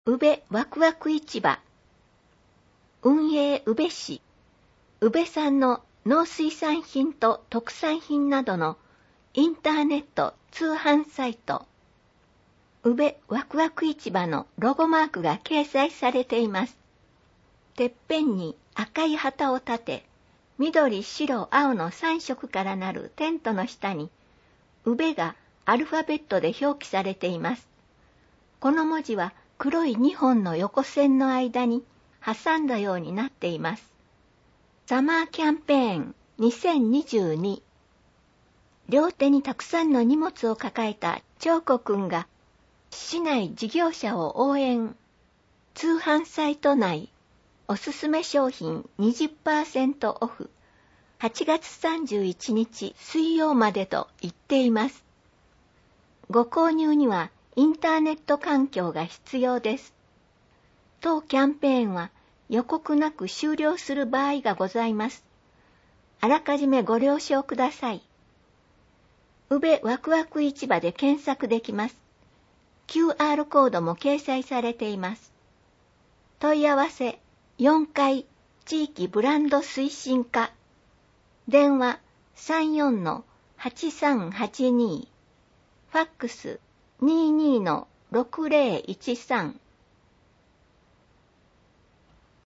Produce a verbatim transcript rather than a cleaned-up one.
宇部ワクワク市場。運営宇部市。宇部産の農水産品と特産品などのインターネット通販サイト。宇部ワクワク市場のロゴマークが掲載されています。てっぺんに赤い旗を立て、緑、白、青のさん色からなるテントの下に、宇部がアルファベットで表記されています。この文字は黒いにほんの横線の間に挟んだようになっています。サマーキャンペーンにせんにじゅうに。両手にたくさんの荷物を抱えた長子くんが市内事業者を応援。通販サイト内おすすめ商品 にじゅっパーセント オフ。はちがつさんじゅういちにち水曜までと言っています。ご購入にはインターネット環境が必要です。当キャンペーンは予告なく終了する場合がございます。あらかじめご了承ください。宇部ワクワク市場で検索できます。キューアール コードも掲載されています。問い合わせよんかい地域ブランド推進課。電話 さんよんのはちさんはちに。ファックスにじゅうにのろくぜろいちさん。